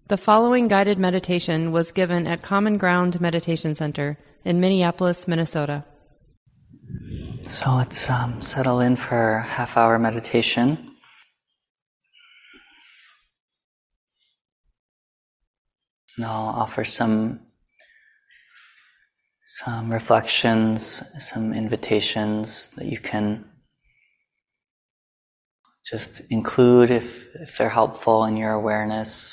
The following guided meditation was given at Common Ground Meditation Center in Minneapolis, Minnesota. So let's settle in for a half-hour meditation. And I'll offer some reflections, some invitations that you can just include if they're helpful in your awareness.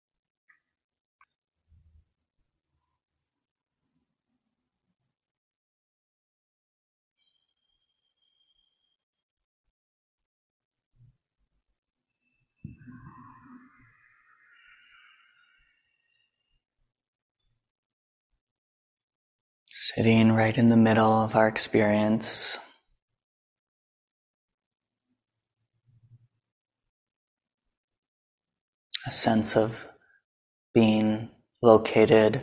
Sitting right in the middle of our experience. A sense of being located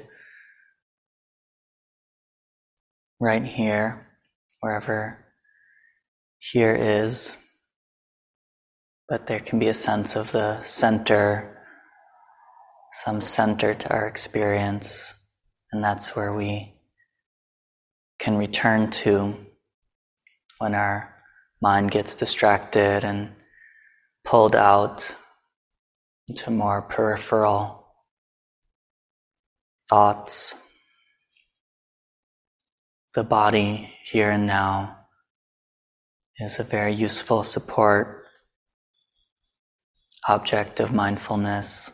right here, wherever here is. But there can be a sense of the center, some center to our experience, and that's where we can return to when our mind gets distracted and pulled out into more peripheral thoughts. The body here and now is a very useful support object of mindfulness.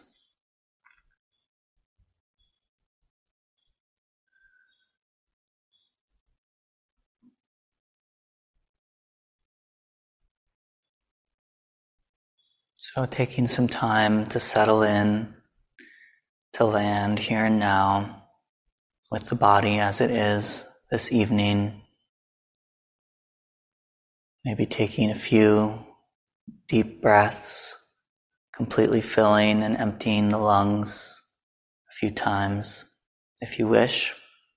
So taking some time to settle in, to land here and now with the body as it is this evening. Maybe taking a few deep breaths, completely filling and emptying the lungs a few times if you wish.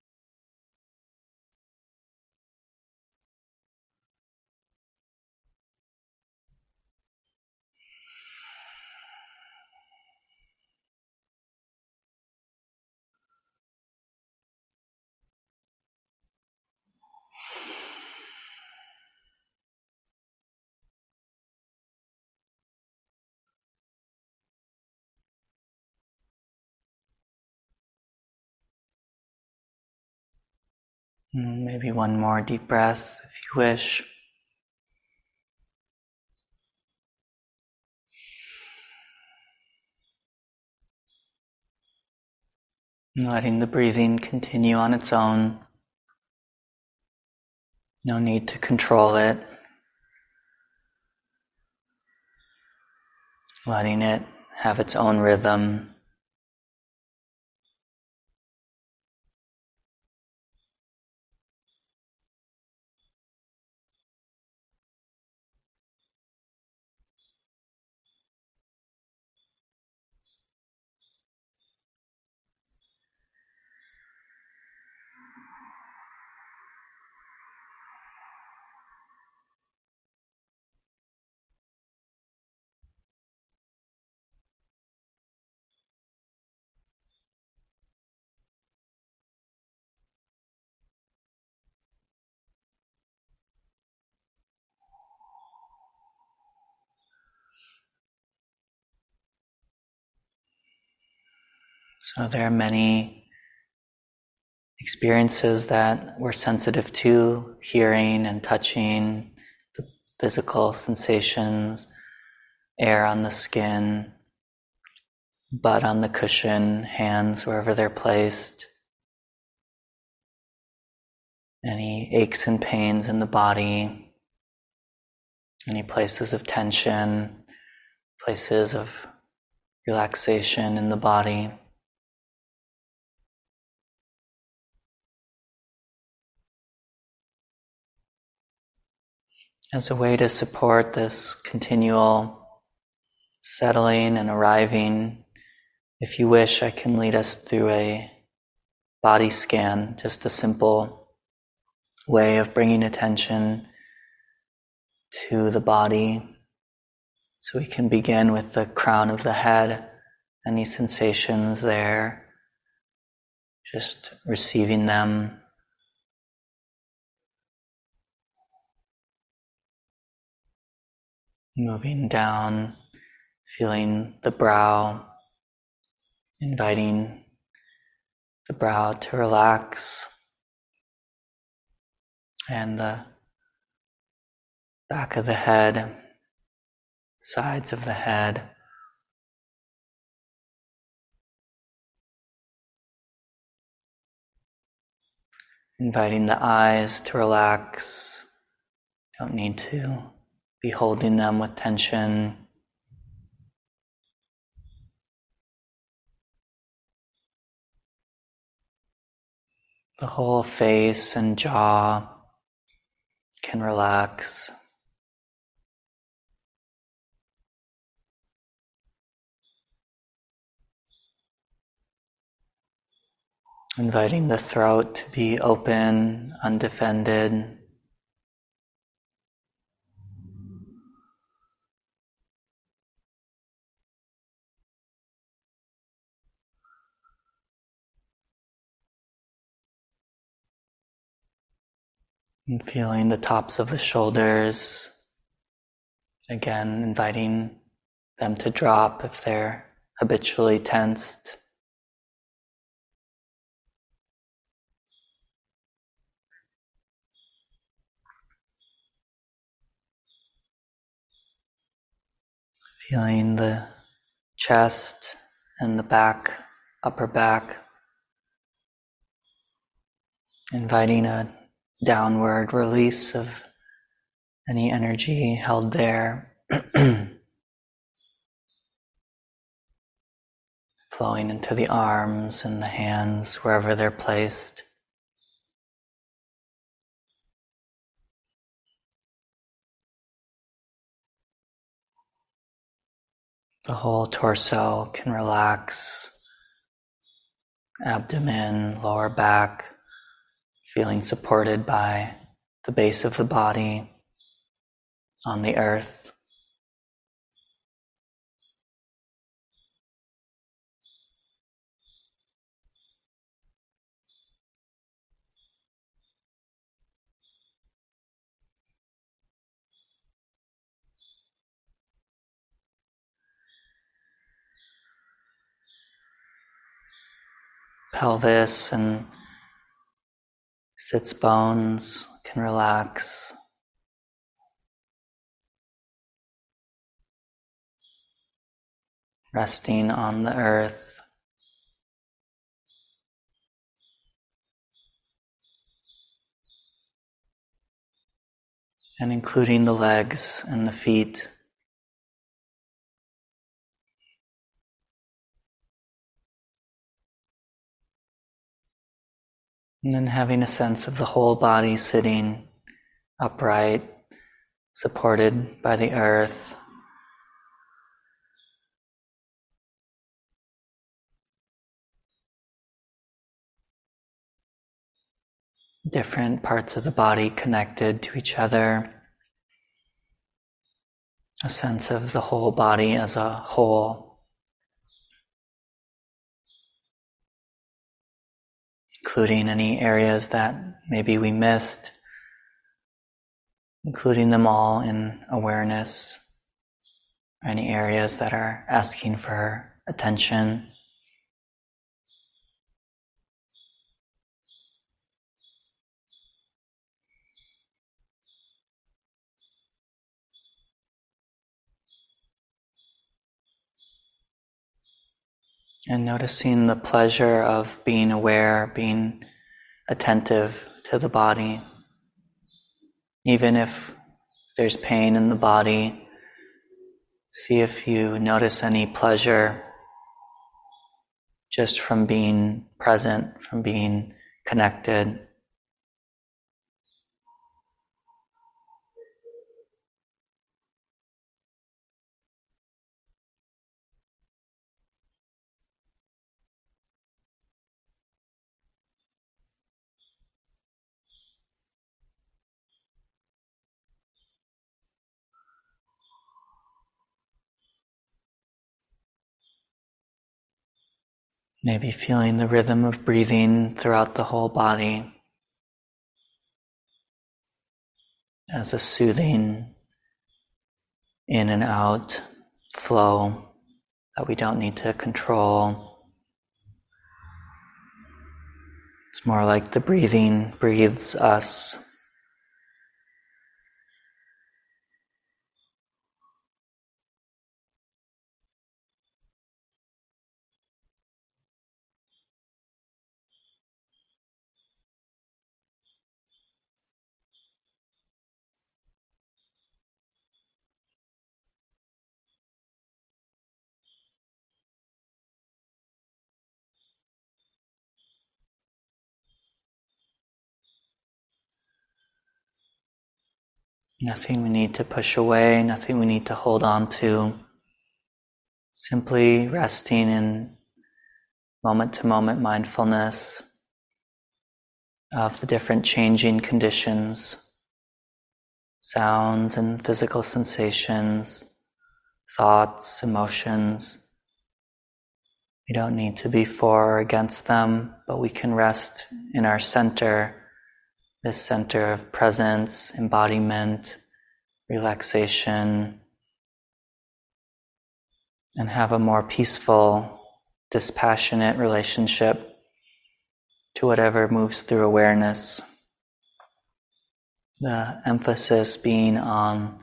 Maybe one more deep breath if you wish. And letting the breathing continue on its own. No need to control it. Letting it have its own rhythm. So there are many experiences that we're sensitive to, hearing and touching, the physical sensations, air on the skin, butt on the cushion, hands wherever they're placed, any aches and pains in the body, any places of tension, places of relaxation in the body. As a way to support this continual settling and arriving, if you wish, I can lead us through a body scan, just a simple way of bringing attention to the body. So we can begin with the crown of the head, any sensations there, just receiving them. Moving down, feeling the brow, inviting the brow to relax, and the back of the head, sides of the head. Inviting the eyes to relax. Don't need to be holding them with tension. The whole face and jaw can relax. Inviting the throat to be open, undefended. And feeling the tops of the shoulders. Again, inviting them to drop if they're habitually tensed. Feeling the chest and the back, upper back. Inviting a downward release of any energy held there. Flowing into the arms and the hands, wherever they're placed. The whole torso can relax. Abdomen, lower back, feeling supported by the base of the body on the earth. Pelvis and sits bones can relax. Resting on the earth. And including the legs and the feet. And then having a sense of the whole body sitting upright, supported by the earth. Different parts of the body connected to each other. A sense of the whole body as a whole. Including any areas that maybe we missed. Including them all in awareness. Any areas that are asking for attention. And noticing the pleasure of being aware, being attentive to the body. Even if there's pain in the body, see if you notice any pleasure just from being present, from being connected. Maybe feeling the rhythm of breathing throughout the whole body as a soothing in and out flow that we don't need to control. It's more like the breathing breathes us. Nothing we need to push away, nothing we need to hold on to. Simply resting in moment-to-moment mindfulness of the different changing conditions, sounds and physical sensations, thoughts, emotions. We don't need to be for or against them, but we can rest in our center, this center of presence, embodiment, relaxation, and have a more peaceful, dispassionate relationship to whatever moves through awareness. The emphasis being on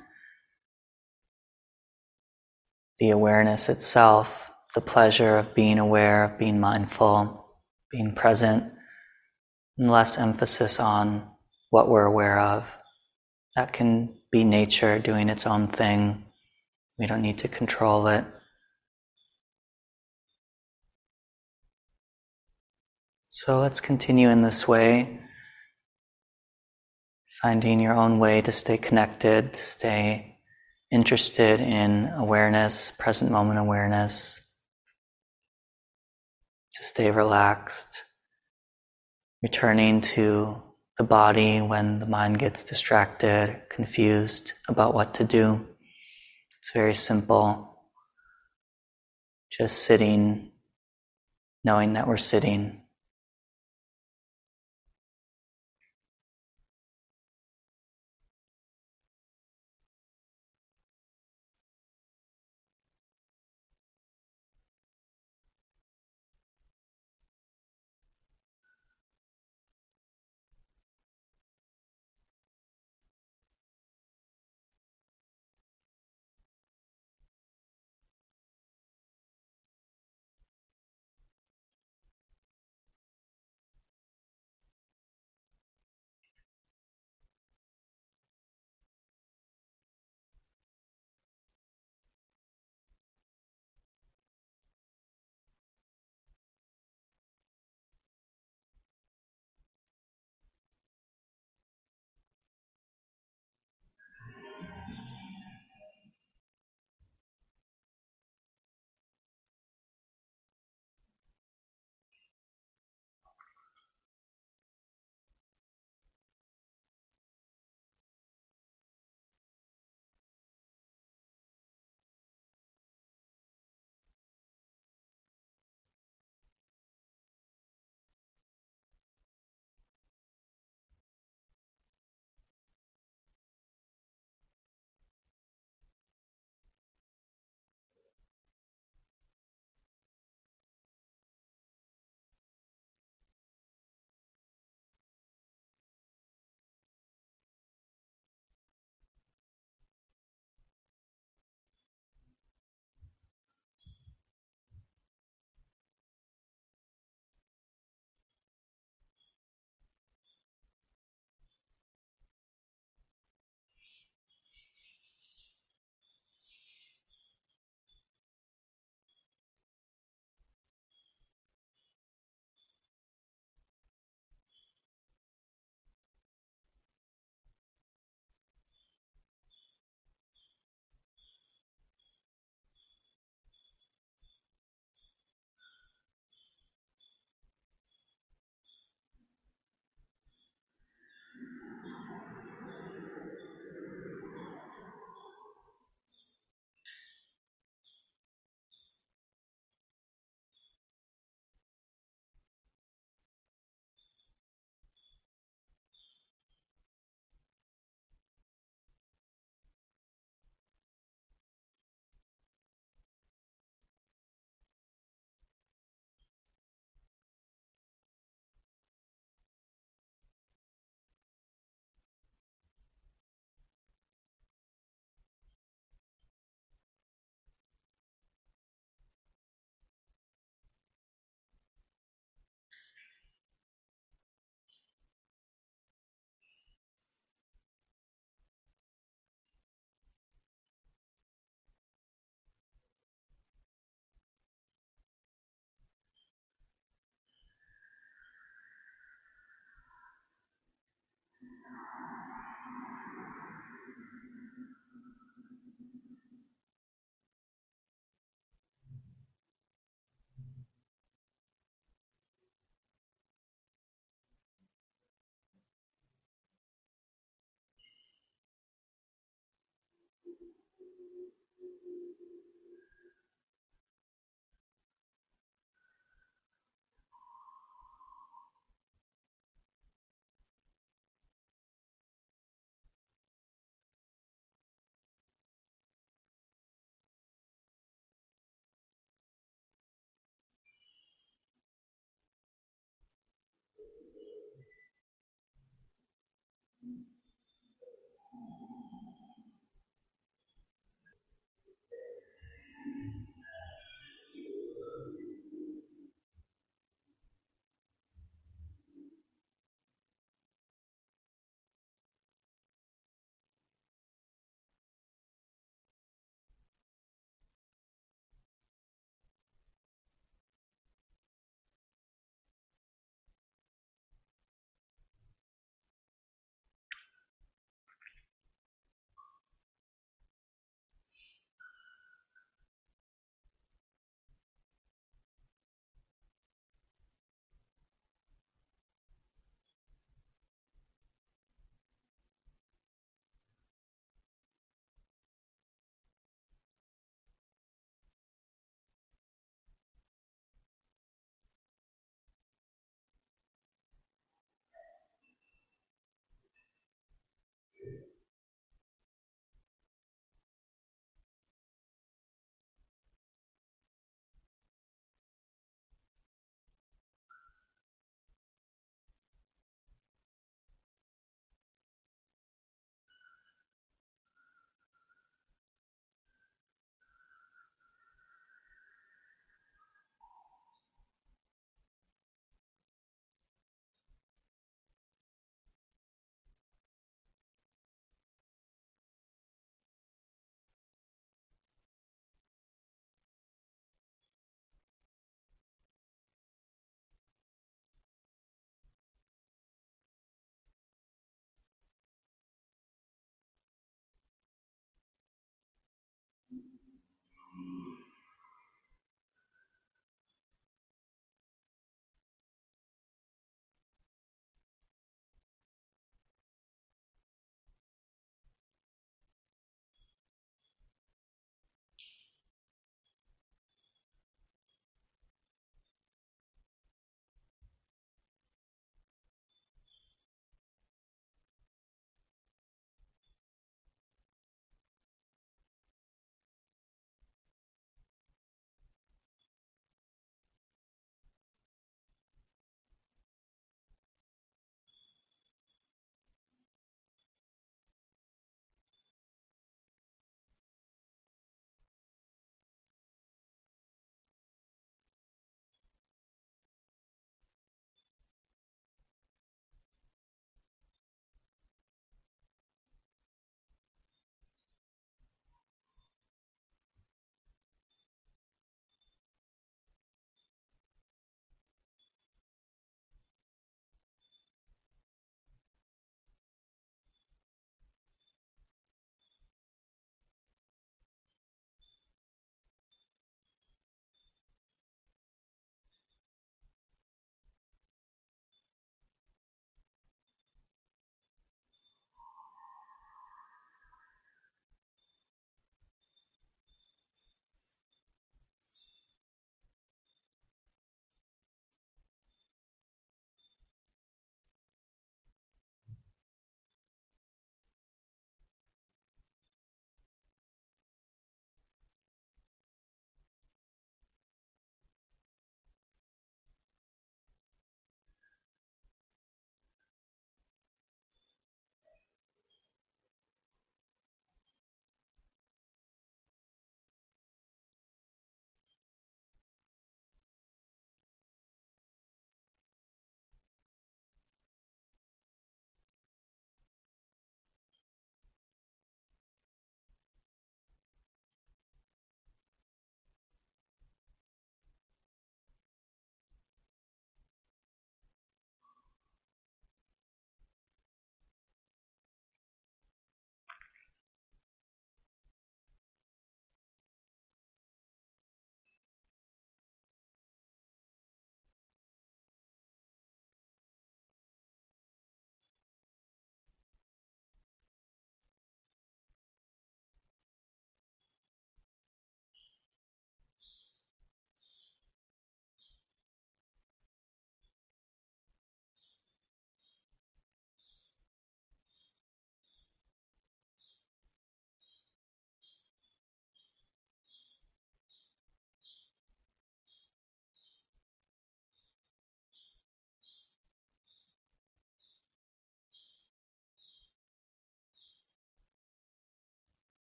the awareness itself, the pleasure of being aware, of being mindful, being present, and less emphasis on what we're aware of. That can be nature doing its own thing. We don't need to control it. So let's continue in this way, finding your own way to stay connected, to stay interested in awareness, present moment awareness, to stay relaxed, returning to the body when the mind gets distracted, confused about what to do. It's very simple. Just sitting, knowing that we're sitting.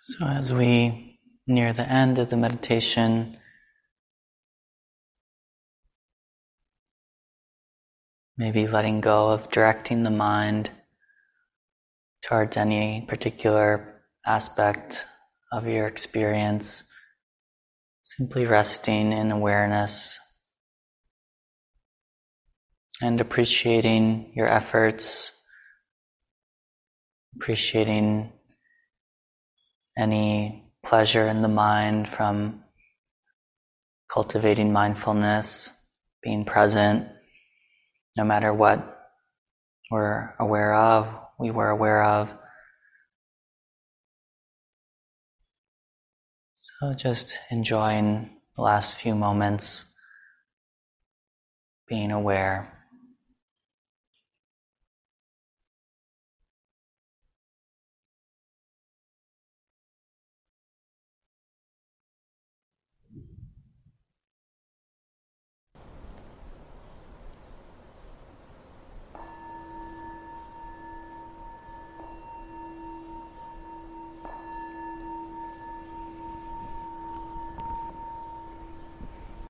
So as we near the end of the meditation, maybe letting go of directing the mind towards any particular aspect of your experience, simply resting in awareness and appreciating your efforts, appreciating any pleasure in the mind from cultivating mindfulness, being present, no matter what we were aware of. So just enjoying the last few moments, being aware.